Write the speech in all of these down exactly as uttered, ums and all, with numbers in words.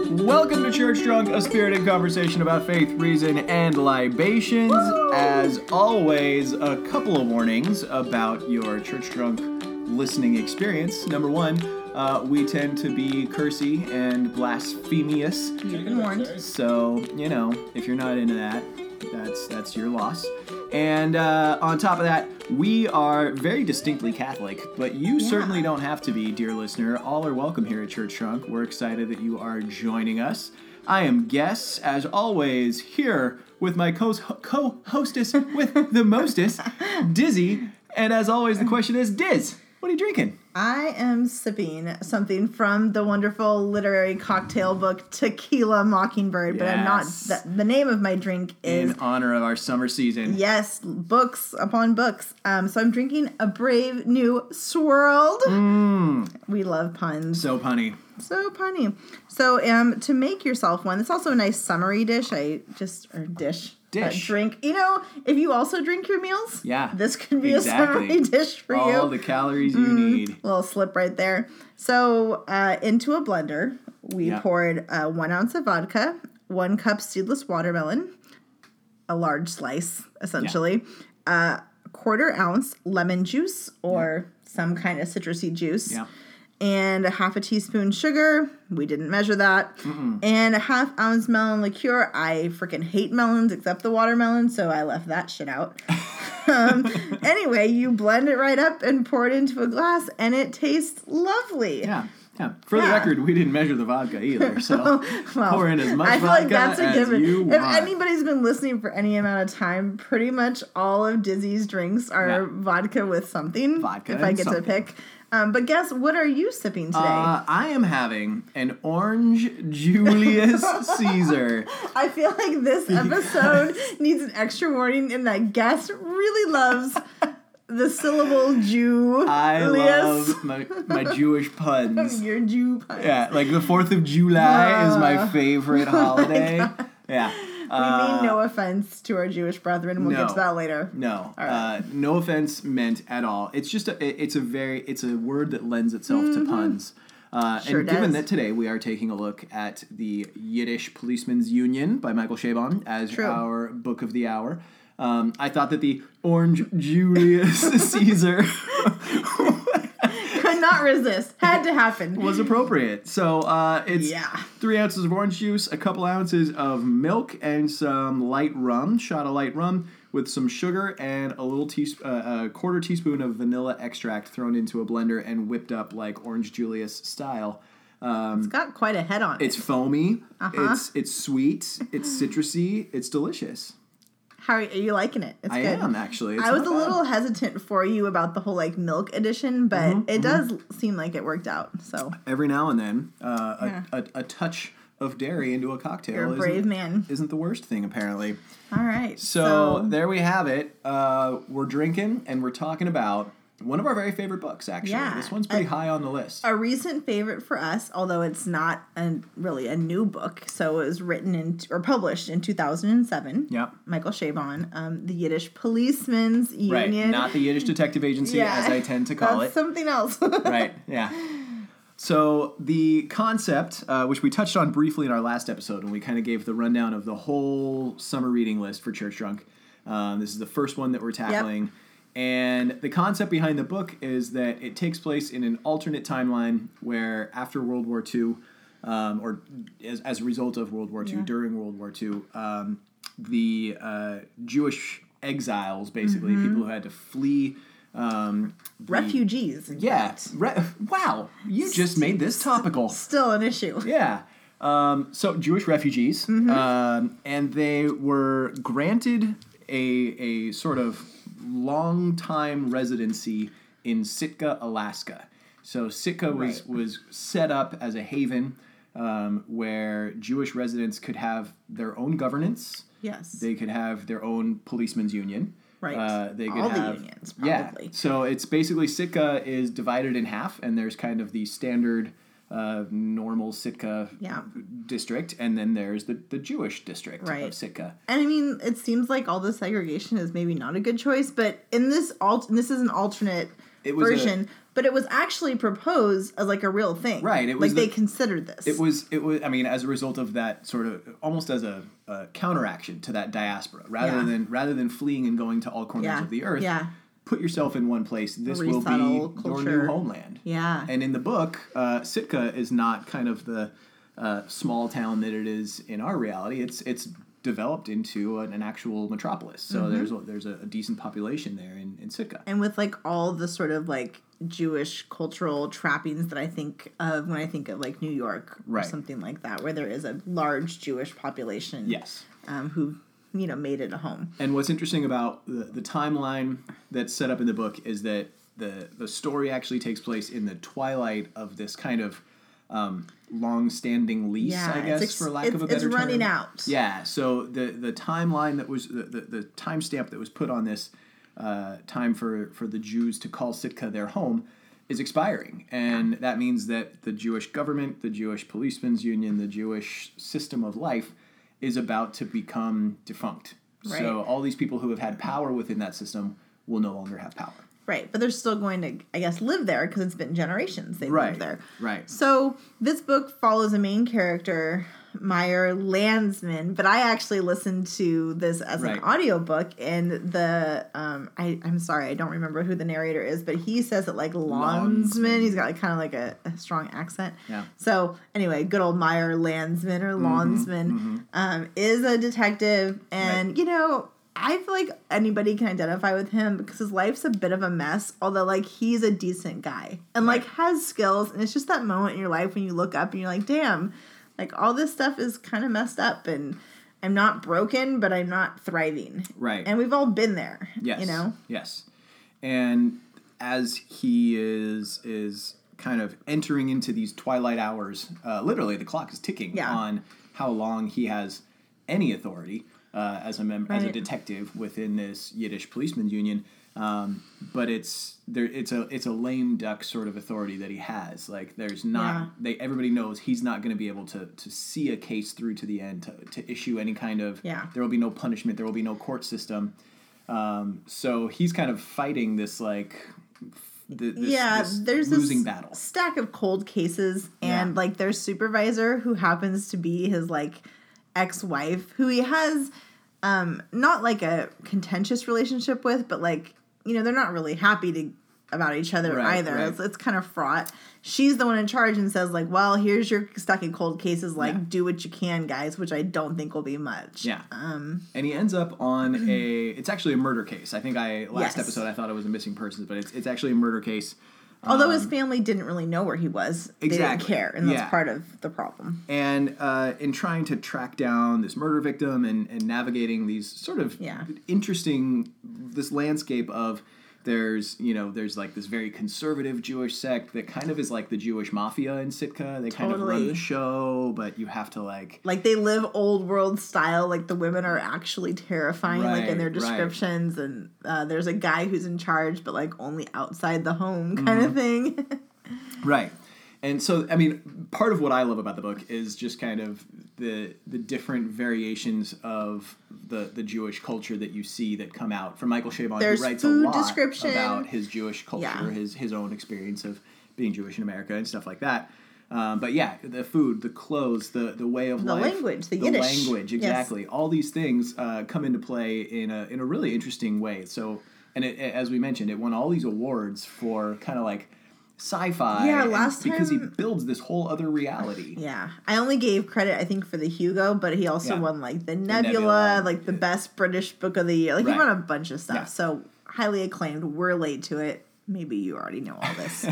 Welcome to Church Drunk, a spirited conversation about faith, reason, and libations. As always, a couple of warnings about your Church Drunk listening experience. Number one, uh, we tend to be cursy and blasphemous. You've been warned. So, you know, if you're not into that, that's that's your loss. And uh, on top of that, we are very distinctly Catholic, but you Yeah. certainly don't have to be, dear listener. All are welcome here at Church Drunk. We're excited that you are joining us. I am Guess, as always, here with my co- co-hostess with the mostest, Dizzy. And as always, the question is, Diz, what are you drinking? I am sipping something from the wonderful literary cocktail book Tequila Mockingbird, but I'm not. Yes. The, the name of my drink is In honor of our summer season. yes, books upon books. Um, so I'm drinking A Brave New Swirl. Mmm, We love puns. so punny. So punny. So um, to make yourself one, it's also a nice summery dish. I just or dish. Dish. Uh, drink. You know, if you also drink your meals, Yeah, this could be exactly. a summery dish for All you. the calories you Mm, need. Little slip right there. So uh, into a blender, we Yeah. poured uh, one ounce of vodka, one cup seedless watermelon, a large slice essentially, uh, a quarter ounce lemon juice or some kind of citrusy juice. Yeah. And a half a teaspoon sugar. We didn't measure that. Mm-mm. And a half ounce melon liqueur. I freaking hate melons except the watermelon, so I left that shit out. um, anyway, you blend it right up and pour it into a glass, and it tastes lovely. Yeah, yeah. For the Yeah. record, we didn't measure the vodka either, so Well, pour in as much I feel vodka like that's a as given. you If want. anybody's been listening for any amount of time, pretty much all of Dizzy's drinks are Yeah. vodka with something. Vodka if I and get something. to pick. Um, but guess what are you sipping today? Uh, I am having an Orange Julius Caesar. I feel like this episode needs an extra warning in that Guess really loves the syllable Jew. I love my, my Jewish puns. Your Jew puns. Yeah, like the fourth of July is my Uh, favorite holiday. Yeah. We Uh, mean no offense to our Jewish brethren. We'll no. get to that later. No, All right. uh, no offense meant at all. It's just a, it- it's a very, it's a word that lends itself to puns. Uh, Sure and given does. that today we are taking a look at the Yiddish Policeman's Union by Michael Chabon as True. our book of the hour, um, I thought that the Orange Julius Caesar Could not resist. Had to happen. was appropriate. So uh, it's Yeah. three ounces of orange juice, a couple ounces of milk, and some light rum, shot of light rum, with some sugar and a little teasp- uh, a quarter teaspoon of vanilla extract thrown into a blender and whipped up like Orange Julius style. Um, It's got quite a head on it. it's foamy. Uh-huh. It's it's sweet. It's citrusy. It's delicious. How are you liking it? It's I good. am actually. It's I was not a bad. little hesitant for you about the whole like milk edition, but Mhm, it does seem like it worked out. So Every now and then, uh, Yeah. a, a, a touch of dairy into a cocktail you're a isn't- brave man. isn't the worst thing apparently. All right. So, there we have it. Uh, we're drinking and we're talking about one of our very favorite books, actually. Yeah. This one's pretty Uh, high on the list. a recent favorite for us, although it's not a, really a new book. So it was written in or published in two thousand seven. Yep. Michael Chabon, um, the Yiddish Policeman's Right. Union. Not the Yiddish Detective Agency, Yeah. as I tend to call That's it. something else. Right. Yeah. So the concept, uh, which we touched on briefly in our last episode, when we kind of gave the rundown of the whole summer reading list for Church Drunk. Um, this is the first one that we're tackling. And the concept behind the book is that it takes place in an alternate timeline where after World War Two, um, or as, as a result of World War Two, Yeah. during World War Two, um, the uh, Jewish exiles, basically, Mm-hmm. people who had to flee. Um, the- Refugees. in Yeah. fact. Re- wow. You just made this topical. Still an issue. Yeah. Um, so Jewish refugees, Mm-hmm. um, and they were granted a a sort of long time residency in Sitka, Alaska. So Sitka was Right. was set up as a haven um, where Jewish residents could have their own governance. Yes. They could have their own policeman's union. Right. Uh, they could All the have, unions, Yeah. probably. So it's basically Sitka is divided in half, and there's kind of the standard uh, normal Sitka Yeah. district, and then there's the, the Jewish district Right. of Sitka. And I mean, it seems like all the segregation is maybe not a good choice, but in this alt, this is an alternate It was a- version. but it was actually proposed as like a real thing. Right. It was like the, they considered this. It was, it was, I mean, as a result of that sort of, almost as a, a counteraction to that diaspora, rather Yeah. than, rather than fleeing and going to all corners Yeah. of the earth, Yeah. put yourself in one place. This will be Resettle your culture. new homeland. Yeah. And in the book, uh, Sitka is not kind of the uh, small town that it is in our reality. It's, it's developed into an, an actual metropolis. So Mm-hmm. there's a, there's a, a decent population there in, in Sitka. And with like all the sort of like Jewish cultural trappings that I think of when I think of like New York or Right. something like that, where there is a large Jewish population. Yes. Um, who, you know, made it a home. And what's interesting about the, the timeline that's set up in the book is that the the story actually takes place in the twilight of this kind of um, long-standing lease, Yeah, I it's guess, ex- for lack it's- of a better it's running term. out. Yeah. So the the timeline that was the the, the timestamp that was put on this uh, time for for the Jews to call Sitka their home is expiring, and that means that the Jewish government, the Jewish policemen's union, the Jewish system of life is about to become defunct. Right. So all these people who have had power within that system will no longer have power. Right, but they're still going to, I guess, live there because it's been generations they've Right, lived there. right. So this book follows a main character, Meyer Landsman, but I actually listened to this as Right. an audiobook, and the, um, I, I'm sorry, I don't remember who the narrator is, but he says it like Landsman. Landsman. He's got like kind of like a, a strong accent. Yeah. So anyway, good old Meyer Landsman or Landsman mm-hmm. um, is a detective, and Right. you know, I feel like anybody can identify with him because his life's a bit of a mess, although like he's a decent guy and like Right. has skills, and it's just that moment in your life when you look up and you're like, damn, like all this stuff is kind of messed up, and I'm not broken, but I'm not thriving. Right. And we've all been there. Yes. You know? Yes. And as he is is kind of entering into these twilight hours, uh, literally the clock is ticking Yeah. on how long he has any authority uh, as a member, as a Right. detective within this Yiddish policemen's union. Um, but it's there. It's a it's a lame duck sort of authority that he has. Like there's not Yeah. they everybody knows he's not going to be able to to see a case through to the end to to issue any kind of. Yeah. There will be no punishment. There will be no court system. Um, so he's kind of fighting this like. th- This, yeah, this there's losing this battle. stack of cold cases, and Yeah. like their supervisor, who happens to be his like ex-wife, who he has um not like a contentious relationship with, but like, you know, they're not really happy to about each other Right, either. right. It's, it's kind of fraught. She's the one in charge and says like, well, here's your stuck in cold cases, like Yeah. do what you can, guys, which I don't think will be much. Yeah. Um And he ends up on a. It's actually a murder case. I think I last Yes. episode I thought it was a missing persons, but it's it's actually a murder case. although his Um, family didn't really know where he was. They Exactly. didn't care, and that's Yeah. part of the problem. And uh, in trying to track down this murder victim and, and navigating these sort of Yeah. interesting, this landscape of there's, you know, there's like this very conservative Jewish sect that kind of is like the Jewish mafia in Sitka. They kind of run Totally. the show, but you have to like, Like they live old world style. Like the women are actually terrifying, like in their Right, right. descriptions. And uh, there's a guy who's in charge, but like only outside the home kind of Mm-hmm. thing. right. And so, I mean, part of what I love about the book is just kind of the the different variations of the, the Jewish culture that you see that come out from Michael Chabon, There's who writes food a lot description. about his Jewish culture, Yeah. his his own experience of being Jewish in America and stuff like that. Um, but yeah, the food, the clothes, the the way of The life, language, the the Yiddish. language, Yes. exactly. All these things uh, come into play in a in a really interesting way. So, and it, as we mentioned, it won all these awards for kind of like sci-fi. Yeah, and last because he time- builds this whole other reality. Yeah. I only gave credit, I think, for the Hugo, but he also Yeah. won like the Nebula, Nebula, like the yeah. best British book of the year. Like Right. he won a bunch of stuff. Yeah. So highly acclaimed. We're late to it. Maybe you already know all this.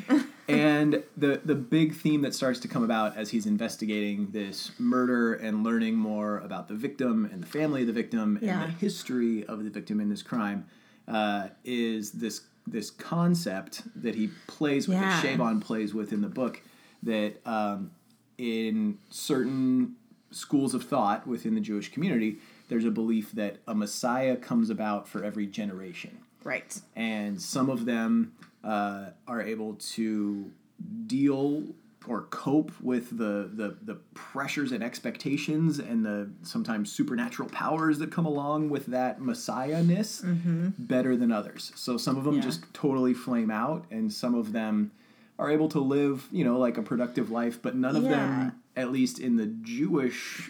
And the the big theme that starts to come about as he's investigating this murder and learning more about the victim and the family of the victim Yeah. and the history of the victim in this crime uh, is this this concept that he plays with, Yeah. that Chabon plays with in the book, that um, in certain schools of thought within the Jewish community, there's a belief that a Messiah comes about for every generation. Right. And some of them uh, are able to deal or cope with the, the the pressures and expectations and the sometimes supernatural powers that come along with that Messiah-ness mm-hmm. better than others. So some of them yeah. just totally flame out, and some of them are able to live, you know, like a productive life, but none of yeah. them, at least in the Jewish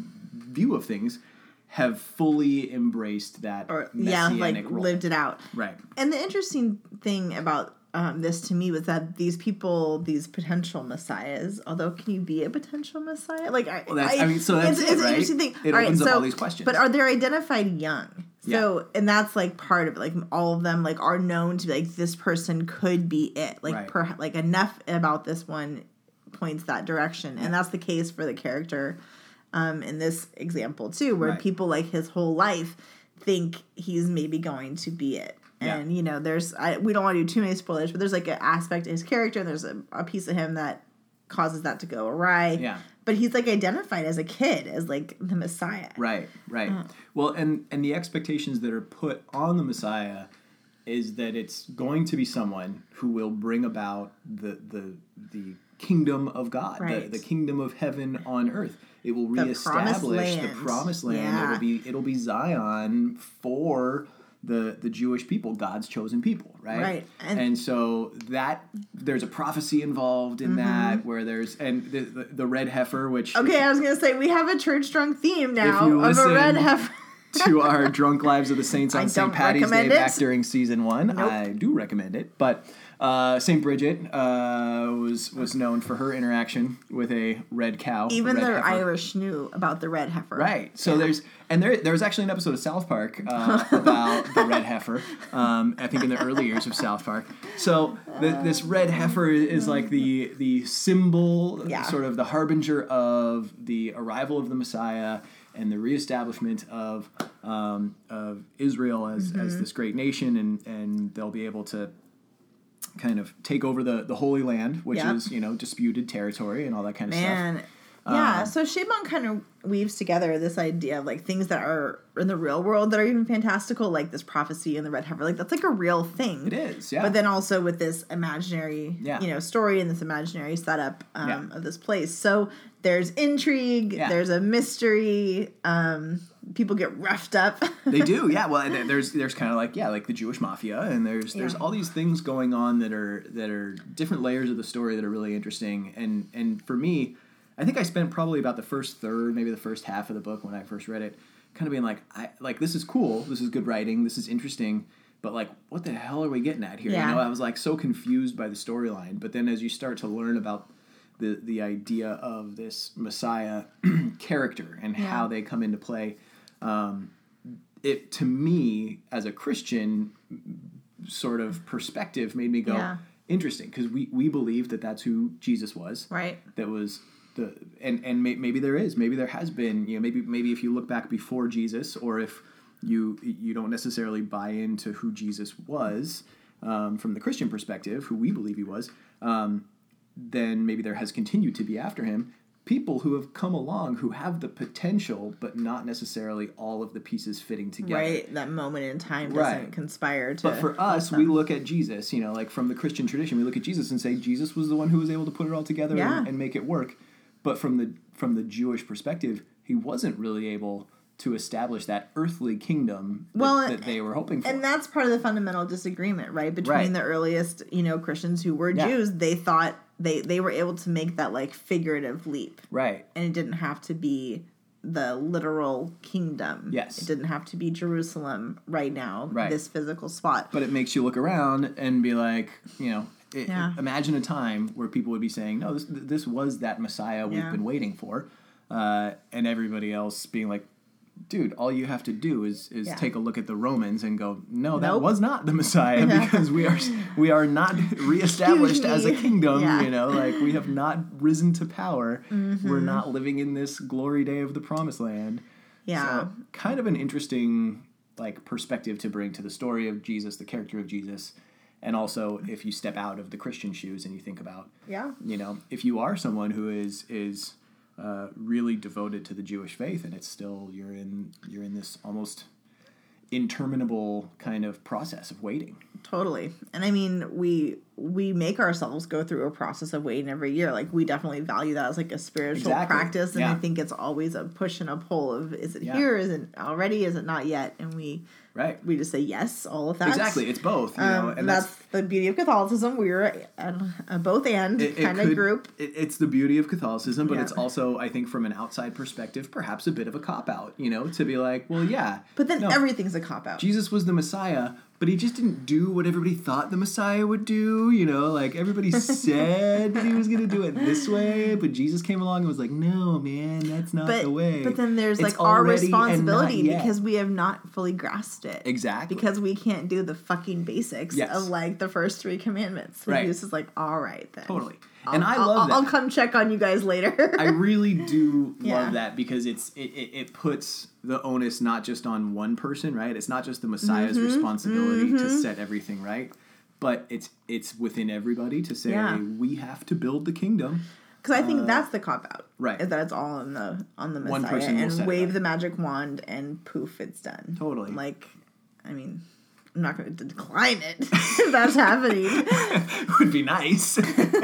view of things, have fully embraced that or messianic yeah, like role. lived it out. Right. And the interesting thing about um, this to me was that these people, these potential messiahs, although can you be a potential messiah? Like, I, well, that's, I, I mean, so that's it's, it, it's right? an interesting thing. It all opens right, up so, all these questions. But are they identified young? So, yeah. and that's like part of it. Like all of them, like are known to be like this person could be it. Like, right. per, like enough about this one points that direction, yeah. and that's the case for the character. Um, in this example too, where right. people like his whole life think he's maybe going to be it. And, yeah. you know, there's, I, we don't want to do too many spoilers, but there's like an aspect of his character and there's a, a piece of him that causes that to go awry. Yeah. But he's like identified as a kid as like the Messiah. Right, right. Uh. Well, and, and the expectations that are put on the Messiah is that it's going to be someone who will bring about the, the, the kingdom of God, right. the, the kingdom of heaven on earth. It will reestablish the promised land. Yeah. It'll be it'll be Zion for the the Jewish people, God's chosen people, right? Right. And, and so that there's a prophecy involved in mm-hmm. that where there's and the, the the red heifer, which okay, if, I was gonna say we have a church drunk theme now of a red heifer. To our Drunk Lives of the Saints on Saint Patty's Day it. back during season one. Nope. I do recommend it. But uh, Saint Bridget uh, was was known for her interaction with a red cow. Even red the heifer. Irish knew about the red heifer. Right. So yeah. there's and there there was actually an episode of South Park uh, about the red heifer. Um, I think in the early years of South Park. So the, this red heifer is like the the symbol, yeah. sort of the harbinger of the arrival of the Messiah and the reestablishment of um, of Israel as, mm-hmm. as this great nation, and, and they'll be able to kind of take over the, the Holy Land, which yep. is, you know, disputed territory and all that kind of Man. stuff. Yeah, um, so Chabon kind of weaves together this idea of like things that are in the real world that are even fantastical, like this prophecy and the red heifer. Like that's like a real thing. It is, yeah. But then also with this imaginary, yeah. you know, story and this imaginary setup um, yeah. of this place. So there's intrigue, yeah. there's a mystery. Um, people get roughed up. They do, yeah. Well, there's there's kind of like yeah, like the Jewish mafia, and there's there's yeah. all these things going on that are that are different layers of the story that are really interesting. And and for me, I think I spent probably about the first third, maybe the first half of the book when I first read it, kind of being like, I like this is cool, this is good writing, this is interesting, but like, what the hell are we getting at here? Yeah. You know, I was like so confused by the storyline. But then as you start to learn about the the idea of this Messiah character and yeah. how they come into play, um, it to me as a Christian sort of perspective made me go yeah. interesting, because we we believe that that's who Jesus was, right? That was the and and may, maybe there is maybe there has been you know maybe maybe if you look back before Jesus, or if you you don't necessarily buy into who Jesus was um, from the Christian perspective, who we believe he was, um, then maybe there has continued to be after him people who have come along who have the potential, but not necessarily all of the pieces fitting together. Right, that moment in time doesn't right. conspire to. But for us, we look at Jesus, you know, like from the Christian tradition, we look at Jesus and say Jesus was the one who was able to put it all together yeah. and, and make it work. But from the from the Jewish perspective, he wasn't really able to establish that earthly kingdom that, well, that they were hoping for. And that's part of the fundamental disagreement, right? Between right. the earliest, you know, Christians who were yeah. Jews, they thought they, they were able to make that, like, figurative leap. Right. And it didn't have to be the literal kingdom. Yes. It didn't have to be Jerusalem right now, right. this physical spot. But it makes you look around and be like, you know, it, yeah. imagine a time where people would be saying, no, this this was that Messiah we've yeah. been waiting for. Uh, and everybody else being like, dude, all you have to do is is yeah. take a look at the Romans and go, no, that nope. was not the Messiah, because we are we are not reestablished as a kingdom. Yeah. You know, like we have not risen to power. Mm-hmm. We're not living in this glory day of the promised land. Yeah, so, kind of an interesting like perspective to bring to the story of Jesus, the character of Jesus. And also, if you step out of the Christian shoes and you think about, yeah. you know, if you are someone who is is Uh, really devoted to the Jewish faith, and it's still you're in you're in this almost interminable kind of process of waiting. Totally. And I mean, we we make ourselves go through a process of waiting every year. Like, we definitely value that as like a spiritual Exactly. practice. And Yeah. I think it's always a push and a pull of, is it Yeah. here? Is it already? Is it not yet? And we, Right. we just say yes, all of that. Exactly. It's both, you know, Um, and that's, that's, the beauty of Catholicism. We're a, a both and it, it kind of could- group. It, it's the beauty of Catholicism, but Yeah. it's also, I think, from an outside perspective, perhaps a bit of a cop-out, you know, to be like, well, yeah. But then no, everything's a cop-out. Jesus was the Messiah, but he just didn't do what everybody thought the Messiah would do, you know, like everybody said that he was going to do it this way, but Jesus came along and was like, no, man, that's not But, the way. but then there's It's like our already and not responsibility yet. because we have not fully grasped it. Exactly. Because we can't do the fucking basics Yes. of like the first three commandments. So Right. Jesus is like, all right then. Totally. I'll, And I I'll- love I'll, that. I'll come check on you guys later. I really do Yeah. love that because it's it, it, it puts the onus not just on one person, right? It's not just the Messiah's Mm-hmm. responsibility to set everything right, but it's it's within everybody to say Yeah. we have to build the kingdom. Because I think Uh, that's the cop out, right. Is that it's all on the on the One Messiah person will set and it wave right. the magic wand and poof, it's done. Totally. Like, I mean, I'm not going to decline it if that's happening. It would be nice.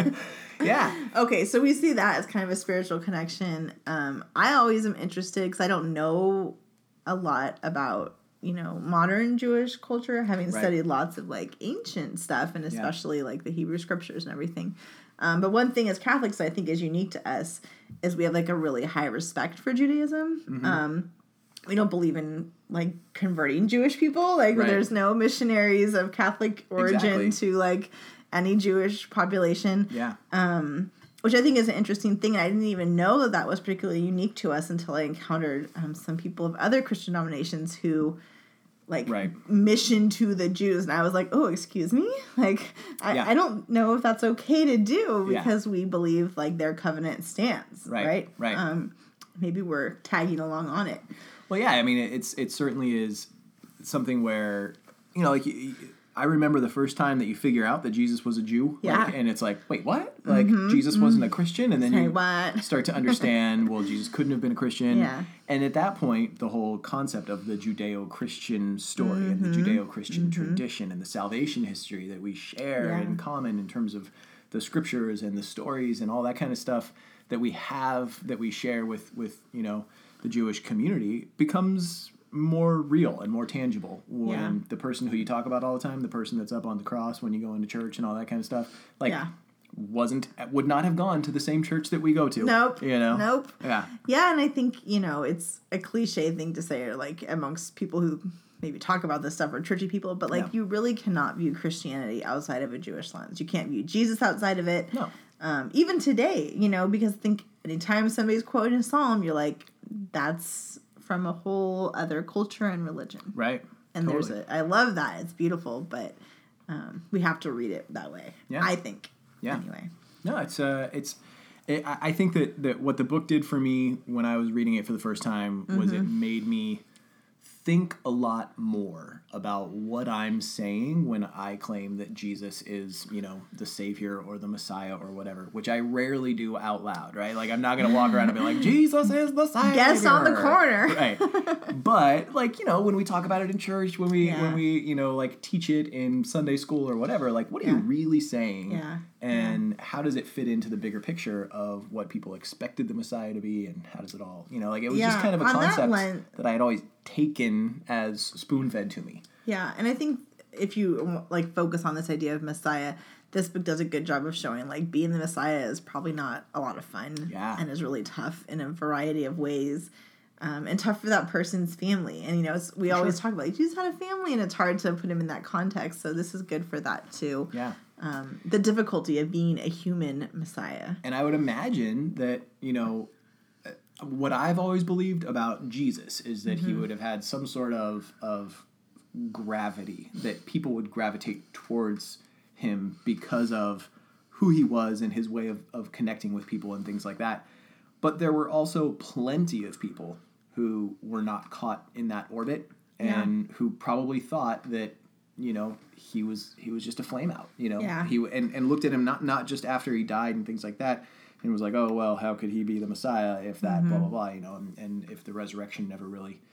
Yeah. Okay, so we see that as kind of a spiritual connection. Um, I always am interested because I don't know a lot about, you know, modern Jewish culture, having Right. studied lots of like ancient stuff and especially like the Hebrew scriptures and everything. Um, but one thing as Catholics I think is unique to us is we have like a really high respect for Judaism. Mm-hmm. Um, we don't believe in like converting Jewish people. Like Right. there's no missionaries of Catholic origin Exactly. to like any Jewish population. Yeah. Um, which I think is an interesting thing. I didn't even know that that was particularly unique to us until I encountered um, some people of other Christian denominations who, like, Right. mission to the Jews. And I was like, oh, excuse me? Like, I, Yeah. I don't know if that's okay to do Yeah. because we believe, like, their covenant stands, Right, right? right. Um, maybe we're tagging along on it. Well, yeah, I mean, it's it certainly is something where, you know, like, y- y- I remember the first time that you figure out that Jesus was a Jew. Yeah. Like, and it's like, wait, what? Like, Jesus wasn't a Christian? And then Say you what? start to understand, well, Jesus couldn't have been a Christian. Yeah. And at that point, the whole concept of the Judeo-Christian story and the Judeo-Christian tradition and the salvation history that we share Yeah. in common in terms of the scriptures and the stories and all that kind of stuff that we have, that we share with, with you know, the Jewish community becomes more real and more tangible when Yeah. the person who you talk about all the time, the person that's up on the cross when you go into church and all that kind of stuff, like Yeah. wasn't would not have gone to the same church that we go to. Nope. You know? Nope. Yeah. Yeah, and I think, you know, it's a cliche thing to say, or like amongst people who maybe talk about this stuff or churchy people, but like Yeah. you really cannot view Christianity outside of a Jewish lens. You can't view Jesus outside of it. No. Um, even today, you know, because I think anytime somebody's quoting a psalm, you're like, that's from a whole other culture and religion. Right. And Totally. there's a, I love that. It's beautiful, but um, we have to read it that way. Yeah. I think. Yeah. Anyway. No, it's uh, it's. It, I I think that, that what the book did for me when I was reading it for the first time was it made me think a lot more about what I'm saying when I claim that Jesus is, you know, the Savior or the Messiah or whatever, which I rarely do out loud, right? Like, I'm not going to walk around and be like, Jesus is the Savior. Guess on the corner. Right. But, like, you know, when we talk about it in church, when we, Yeah. when we, you know, like, teach it in Sunday school or whatever, like, what are Yeah. you really saying? Yeah. And how does it fit into the bigger picture of what people expected the Messiah to be, and how does it all, you know, like, it was just Yeah, kind of a on that concept len- that I had always taken as spoon-fed to me. Yeah, and I think if you like focus on this idea of Messiah, this book does a good job of showing like being the Messiah is probably not a lot of fun. Yeah. And is really tough in a variety of ways. Um, and tough for that person's family. And you know, it's, we For always sure. talk about like, Jesus had a family, and it's hard to put him in that context. So this is good for that too. Yeah. Um, the difficulty of being a human Messiah. And I would imagine that, you know, uh, what I've always believed about Jesus is that Mm-hmm. he would have had some sort of of gravity, that people would gravitate towards him because of who he was and his way of, of connecting with people and things like that. But there were also plenty of people who were not caught in that orbit and who probably thought that, you know, he was he was just a flame out, you know. Yeah. He and, and looked at him not not just after he died and things like that, and was like, oh well, how could he be the Messiah if that blah blah blah, you know, and, and if the resurrection never really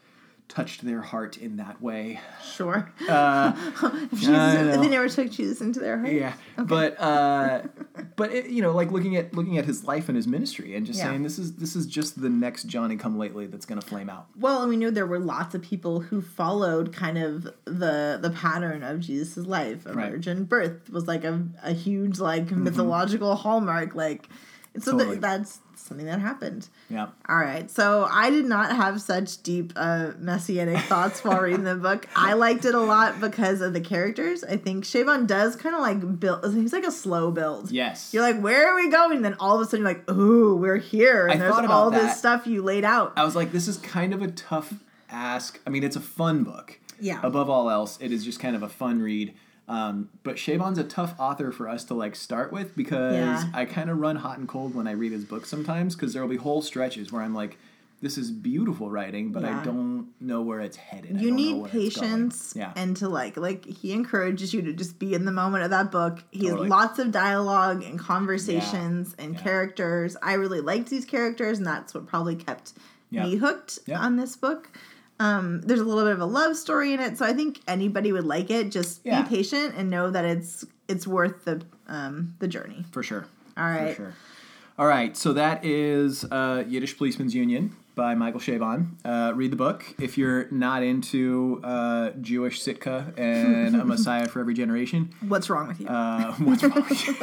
touched their heart in that way. Sure. Uh, if, Jesus, if they never took Jesus into their heart. Yeah, okay. but uh, but it, you know, like looking at looking at his life and his ministry, and just Yeah. saying this is this is just the next Johnny Come Lately that's going to flame out. Well, and we knew there were lots of people who followed kind of the the pattern of Jesus' life. A Right. virgin birth was like a, a huge like mythological hallmark. Like, so Totally. th- that's something that happened. Yeah. All right. So I did not have such deep uh, messianic thoughts while reading the book. I liked it a lot because of the characters. I think Shavon does kind of like build. He's like a slow build. Yes. You're like, where are we going? And then all of a sudden you're like, ooh, we're here. And I there's thought about all that. this stuff you laid out. I was like, this is kind of a tough ask. I mean, it's a fun book. Yeah. Above all else, it is just kind of a fun read. Um, but Shavon's a tough author for us to like start with because Yeah. I kind of run hot and cold when I read his books sometimes because there will be whole stretches where I'm like, this is beautiful writing, but Yeah. I don't know where it's headed. I You don't know need where it's going. patience Yeah. and to like like he encourages you to just be in the moment of that book. He Totally. has lots of dialogue and conversations and Yeah. characters. I really liked these characters, and that's what probably kept Yeah. me hooked Yeah. on this book. Um, there's a little bit of a love story in it, so I think anybody would like it. Just Yeah. be patient and know that it's it's worth the um, the journey. For sure. All right. For sure. All right. So that is uh, Yiddish Policeman's Union by Michael Shavon. Uh, read the book. If you're not into uh, Jewish Sitka and a Messiah for every generation, What's wrong with you? uh, what's wrong with you?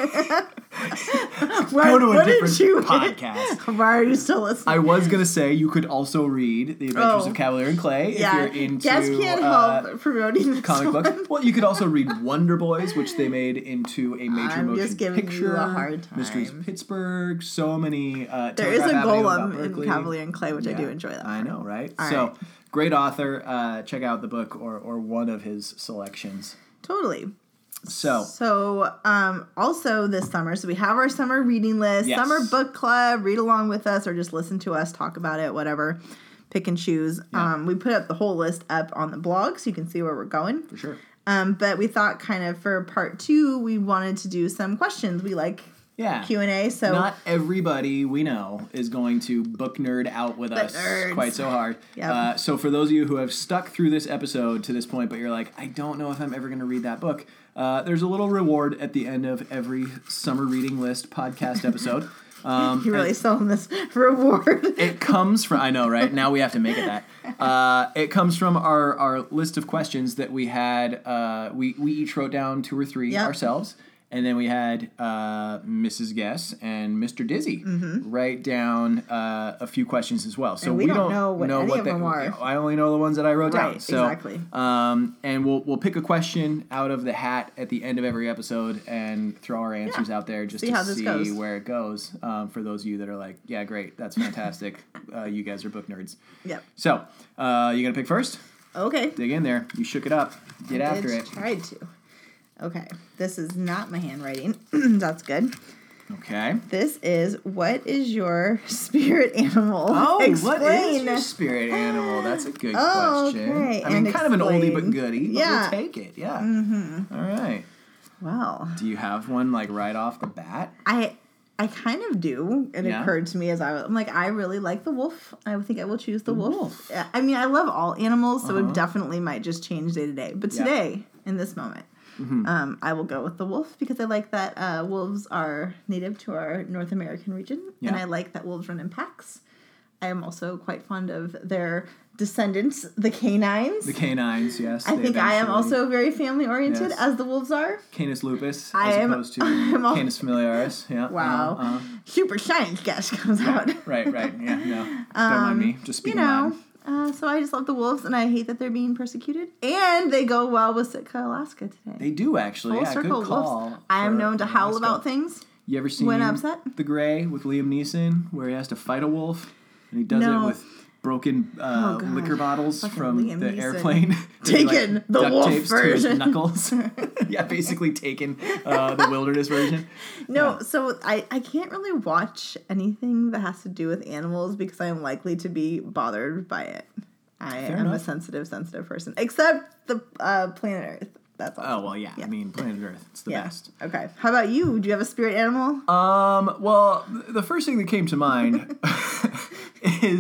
Why- Go to a what did different you- podcast. Why are you still listening? I was going to say you could also read The Adventures Oh. of Cavalier and Clay yeah, if you're into Guess can't uh, help promoting this comic one. books. Well, you could also read Wonder Boys, which they made into a major I'm motion just giving you picture. a hard time. Mysteries of Pittsburgh. So many. Uh, There is a Telegraph Avenue about golem in Berkeley. Cavalier and Clay, which I Yeah, do enjoy that. I part. know, right? All so, right. great author. Uh, check out the book or or one of his selections. Totally. So, So, um, also this summer, so we have our summer reading list, Yes. summer book club, read along with us or just listen to us talk about it, whatever, pick and choose. Yeah. Um, we put up the whole list up on the blog so you can see where we're going. for sure. Um, but we thought kind of for part two, we wanted to do some questions. We like Yeah. Q and A, so Not everybody we know is going to book nerd out with Book us nerds. quite so hard. Yep. Uh, so for those of you who have stuck through this episode to this point, but you're like, I don't know if I'm ever going to read that book, uh, there's a little reward at the end of every summer reading list podcast episode. Um, you really and selling this reward. it comes from, I know, right? Now we have to make it that. Uh, it comes from our, our list of questions that we had. Uh, we, we each wrote down two or three Yep. ourselves. And then we had uh, Missus Guess and Mister Dizzy write down uh, a few questions as well. So And we don't don't know what any of they- them are. I only know the ones that I wrote down. Right, So, exactly. Um, and we'll we'll pick a question out of the hat at the end of every episode and throw our answers out there just See to how this see goes. where it goes. Um, for those of you that are like, yeah, great, that's fantastic. uh, you guys are book nerds. Yep. So, uh, you gonna pick first? Okay. Dig in there. You shook it up. Get after I it. tried to. Okay. This is not my handwriting. That's good. Okay. This is, what is your spirit animal? Oh, Explain. what is your spirit animal? That's a good Oh, question. okay, I mean, and kind of an oldie but explain. goodie, but Yeah. we'll take it. Yeah. Mm-hmm. All right. Wow. Do you have one like right off the bat? I I kind of do. It Yeah. occurred to me as I was, I'm like, I really like the wolf. I think I will choose the, The wolf. wolf. Yeah, I mean, I love all animals, so Uh-huh. it definitely might just change day to day. But Yeah. today, in this moment, Mm-hmm. um, I will go with the wolf because I like that uh, wolves are native to our North American region, and Yeah. I like that wolves run in packs. I am also quite fond of their descendants, the canines. The canines, yes. I they think I am eventually- also very family oriented, Yes. as the wolves are. Canis lupus I as am- opposed to I'm al- Canis familiaris. Yeah. Wow. Uh-huh, uh-huh. Super science guest comes out. Right, right. Yeah, no. Don't mind me. Just You speaking know, Latin. uh, so I just love the wolves, and I hate that they're being persecuted. And they go well with Sitka, Alaska today. They do actually. Full yeah, circle good call. wolves. I am for known to howl Alaska. about things. You ever seen when upset. The Gray with Liam Neeson, where he has to fight a wolf, and he does No. it with broken uh, Oh, God. liquor bottles Fucking from Liam the Neeson. airplane. That he, Taken the duct wolf tapes to his version. knuckles. Yeah, basically taken uh, the wilderness version. No, Yeah. so I, I can't really watch anything that has to do with animals because I am likely to be bothered by it. I Fair am a enough. sensitive, sensitive person. Except the uh, planet Earth. That's awesome. Oh well, yeah. Yeah. I mean, Planet Earth. It's the Yeah. best. Okay. How about you? Do you have a spirit animal? Um. Well, th- the first thing that came to mind is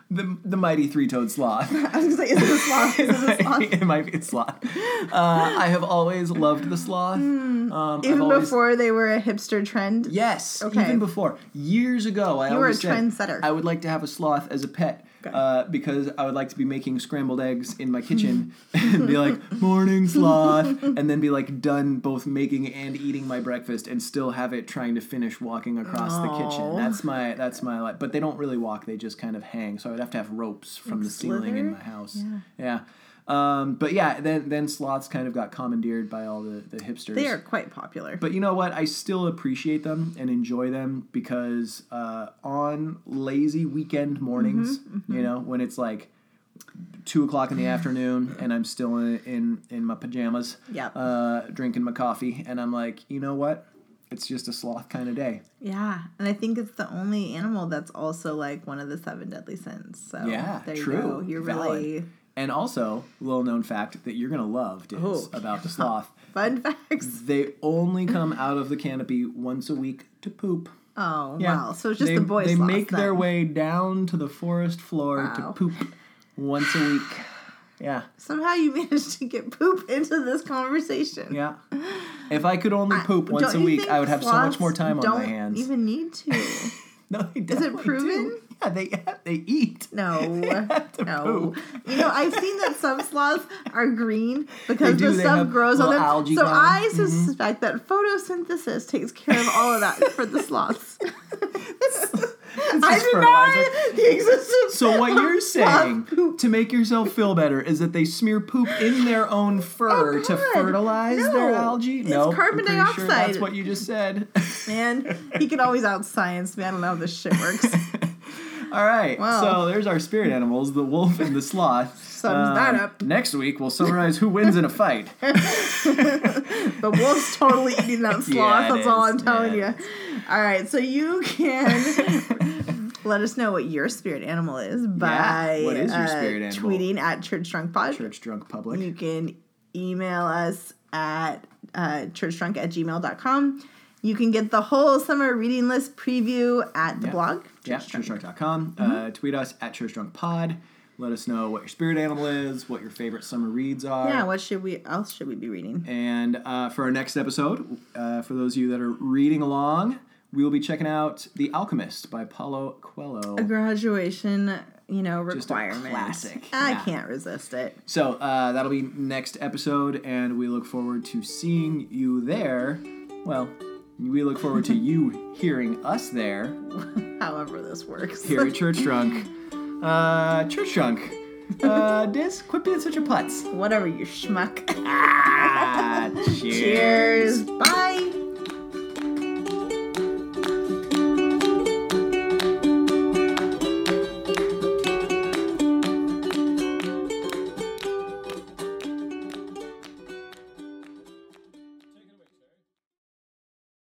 The the mighty three-toed sloth. I was going to say, is it a sloth? Is it a sloth? It might be a sloth. Uh, I have always loved the sloth. Mm. Um, Even always, before they were a hipster trend? Yes. Okay. Even before. Years ago, I You were a always said trendsetter. I would like to have a sloth as a pet. Okay. Uh, because I would like to be making scrambled eggs in my kitchen and be like, morning sloth, and then be like done both making and eating my breakfast and still have it trying to finish walking across Aww. the kitchen. That's my that's my life. But they don't really walk; they just kind of hang. So I would have to have ropes from Like the ceiling in Slither? my house. Yeah. Yeah. Um, but yeah, then then sloths kind of got commandeered by all the, the hipsters. They are quite popular. But you know what? I still appreciate them and enjoy them because uh, on lazy weekend mornings, Mm-hmm, mm-hmm. you know, when it's like two o'clock in the afternoon and I'm still in in, in my pajamas, Yep. uh, drinking my coffee, and I'm like, you know what? It's just a sloth kind of day. Yeah, and I think it's the only animal that's also like one of the seven deadly sins. So Yeah, there you true. go. You're Valid. really And also, little known fact that you're gonna love, Diz, Oh. about the sloth. fun facts. They only come out of the canopy once a week to poop. Oh Yeah. wow! So it's just they, the boy They sloths make then. their way down to the forest floor Wow. to poop once a week. Yeah, Somehow you managed to get poop into this conversation. yeah. If I could only poop I- once don't a you week, think I would have so much sloths more time on my don't hands. even need to. No, they Is it definitely proven? do. Yeah, they they eat. No, to no. poop. You know, I've seen that some sloths are green because They do, the they stuff have grows on little them. algae So gone. I Mhm. suspect that photosynthesis takes care of all of that for the sloths. It's I just fertilizer. deny the existence. So what of you're sloth saying poop. to make yourself feel better is that they smear poop in their own fur Oh, to God. fertilize their No. algae? It's No, carbon I'm pretty Sure dioxide. that's what you just said. Man, he can always out science me. I don't know how this shit works. All right, Wow. so there's our spirit animals, the wolf and the sloth. Sums that up. Next week, we'll summarize who wins in a fight. The wolf's totally eating that sloth. Yeah, it That's all is. I'm telling Yeah, you. All right, so you can let us know what your spirit animal is by what is your uh, spirit animal? tweeting at Church Drunk Pod. Church Drunk Public. You can email us at uh, churchdrunk at gmail dot com. You can get the whole summer reading list preview at the Yeah. blog. Yeah, Church Drunk. churchdrunk dot com. Uh, tweet us at churchdrunkpod. Let us know what your spirit animal is, what your favorite summer reads are. Yeah, what should we else should we be reading? And uh, for our next episode, uh, for those of you that are reading along, we will be checking out The Alchemist by Paulo Coelho. A graduation, you know, Just a requirement. classic. I Yeah. can't resist it. So uh, that'll be next episode, and we look forward to seeing you there. Well, we look forward to you hearing us there However this works. here at Church Drunk. Uh, Church Drunk. Uh, Diz, quit being such a putz. Whatever, you schmuck. Ah, cheers. Cheers. Bye.